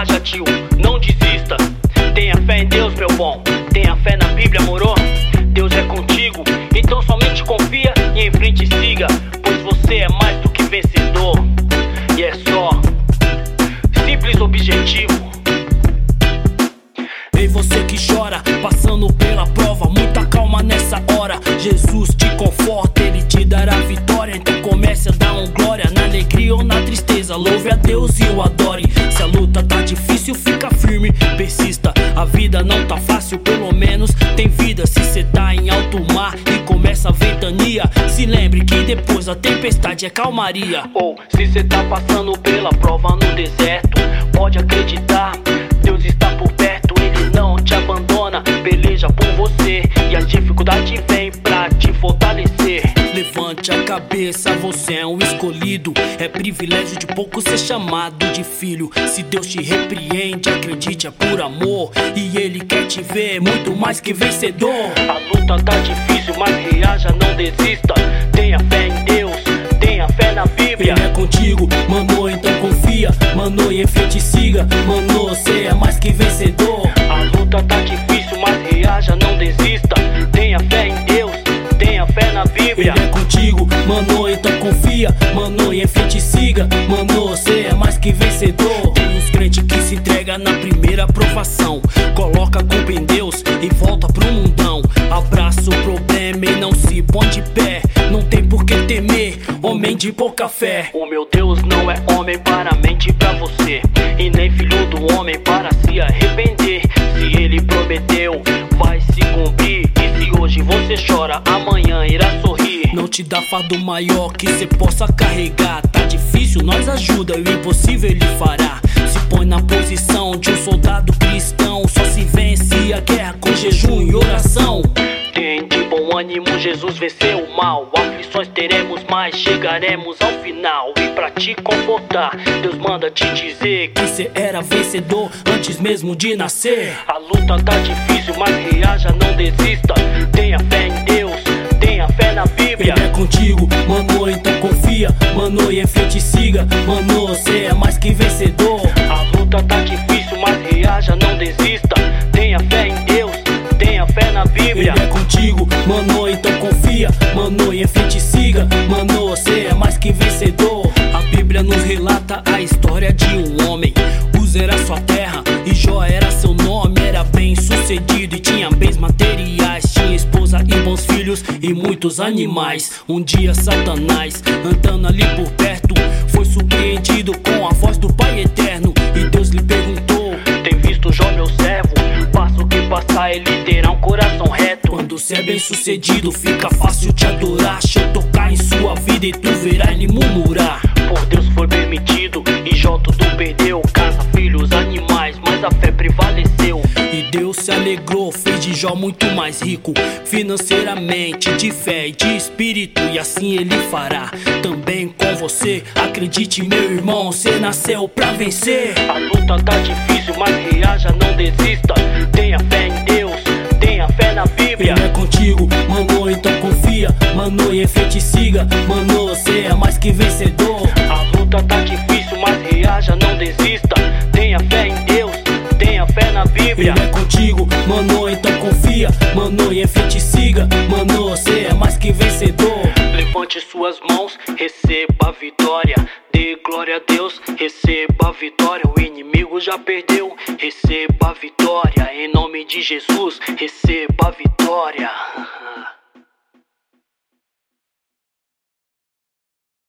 encoraja, tio, não desista. Tenha fé em Deus, meu bom, tenha fé na Bíblia, moro? Deus é contigo, então somente confia e em frente siga, pois você é mais do que vencedor. E é só simples objetivo. Ei, você que chora, passando pela prova, muita calma nessa hora. Jesus te conforta, Ele te dará vitória. Então comece a dar glória, na alegria ou na tristeza. Louve a Deus e o adore. Se a luta tá difícil, fica firme, persista. A vida não tá fácil, pelo menos tem vida. Se cê tá em alto mar e começa a ventania, se lembre que depois a tempestade é calmaria. Ou se cê tá passando pela prova no deserto, pode acreditar, Deus está por perto. Ele não te abandona, peleja por você, e as dificuldades vêm pra te fortalecer. Levante a cabeça, você é um escolhido. É privilégio de pouco ser chamado de filho. Se Deus te repreende, acredite, é por amor, e Ele quer te ver muito mais que vencedor. A luta tá difícil, mas reaja, não desista. Tenha fé em Deus, tenha fé na Bíblia. Ele é contigo, mano, então confia, mano, e em frente siga, mano, você é mais que vencedor. A luta tá difícil, mas reaja, não desista. Tenha fé em Deus, tenha fé na Bíblia. Ele é contigo, mano, então confia, mano, e em frente siga, mano, você é mais que vencedor. Tem uns crentes que se entrega na primeira provação, coloca a culpa em Deus e volta pro mundão. Abraça o problema e não se põe de pé, não tem por que temer, homem de pouca fé. O meu Deus não é homem para mentir pra você, e nem filho do homem para se arrepender. Se Ele prometeu, vai se cumprir, e se hoje você chora, amanhã irá sorrir. Não te dá fardo maior que cê possa carregar. Tá difícil, nós ajuda, e o impossível Ele fará. Se põe na posição de um soldado cristão, só se vence a guerra com jejum e oração. Tem de bom ânimo, Jesus venceu o mal. Aflições teremos, mas chegaremos ao final. E pra te confortar, Deus manda te dizer que cê era vencedor antes mesmo de nascer. A luta tá difícil, mas reaja, não desista. Tenha fé em Deus, tenha fé na Bíblia. Ele é contigo, mano, então confia, mano, e em frente siga, mano, você é mais que vencedor. A luta tá difícil, mas reaja, não desista. Tenha fé em Deus, tenha fé na Bíblia. Ele é contigo, mano, então confia, mano, e em frente siga, mano, você é mais que vencedor. A Bíblia nos relata a história de um homem. Uz era sua terra e Jó era seu nome. Era bem sucedido e tinha bens materiais, tinha esposa e bons filhos e muitos animais. Um dia Satanás, andando ali por perto, foi surpreendido com a voz do Pai Eterno, e Deus lhe perguntou: tem visto Jó, meu servo? Passo que passar, ele terá um coração reto. Quando cê é bem sucedido, fica fácil te adorar. Deixa eu tocar em sua vida e tu verá ele murmurar. Por Deus foi permitido e Jó tudo perdeu, casa, filhos, animais, mas a fé prevaleceu. E Deus se alegrou, fez de Jó muito mais rico financeiramente, de fé e de espírito, e assim Ele fará também com você. Acredite, meu irmão, cê nasceu pra vencer. A luta tá difícil, mas reaja, não desista. Tenha fé em Deus, tenha fé na Bíblia. Ele é contigo, mano, então confia, mano, e em frente siga, mano, você é mais que vencedor. A luta tá difícil, mas reaja, não desista. Tenha fé em Deus, tenha fé na Bíblia. Ele é contigo, mano, então confia, mano, e em frente siga, mano, você é mais que vencedor. Levante suas mãos, receba a vitória. Dê glória a Deus, receba a vitória. O inimigo já perdeu, receba a vitória. Em nome de Jesus, receba a vitória.